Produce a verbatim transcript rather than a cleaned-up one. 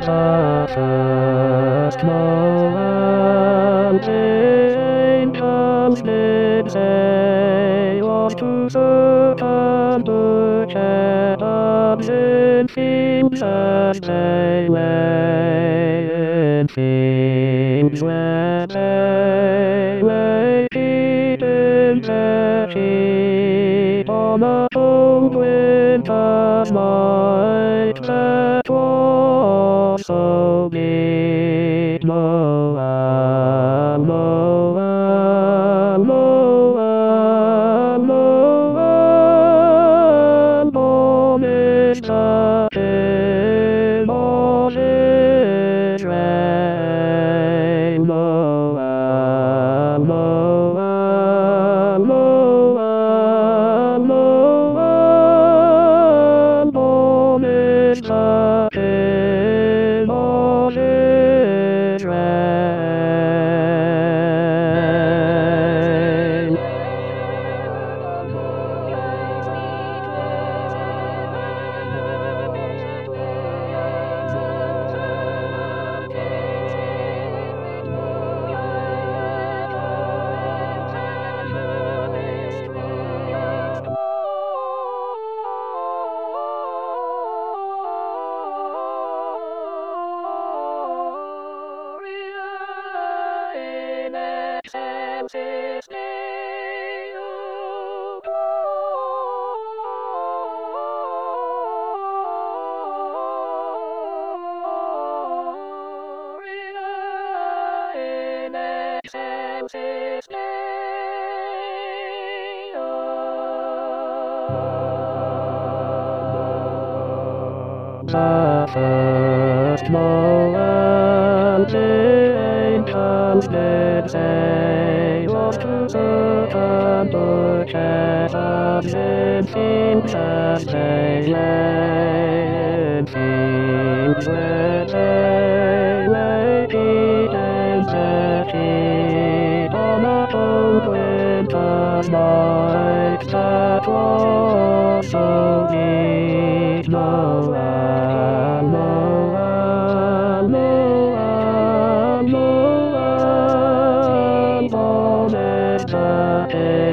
The first moment angels did say was to certain the cherubs in fields as they lay, in fields where they lay eating their sheep on a cold winter's night that was so bleak. Noel, Noel, Noel, Noel, born is the King of Israel. Noel, Noel, Noel, Noel, born is the King of Israel. In excelsis Deo Gloria, in excelsis Deo. The first moment the angels did say was to certain the cherubs in fields as they lay, in fields where they lay eating their sheep on a cold winter's night that was so bleak. Noel, Noel, Noel, Noel, born is the King.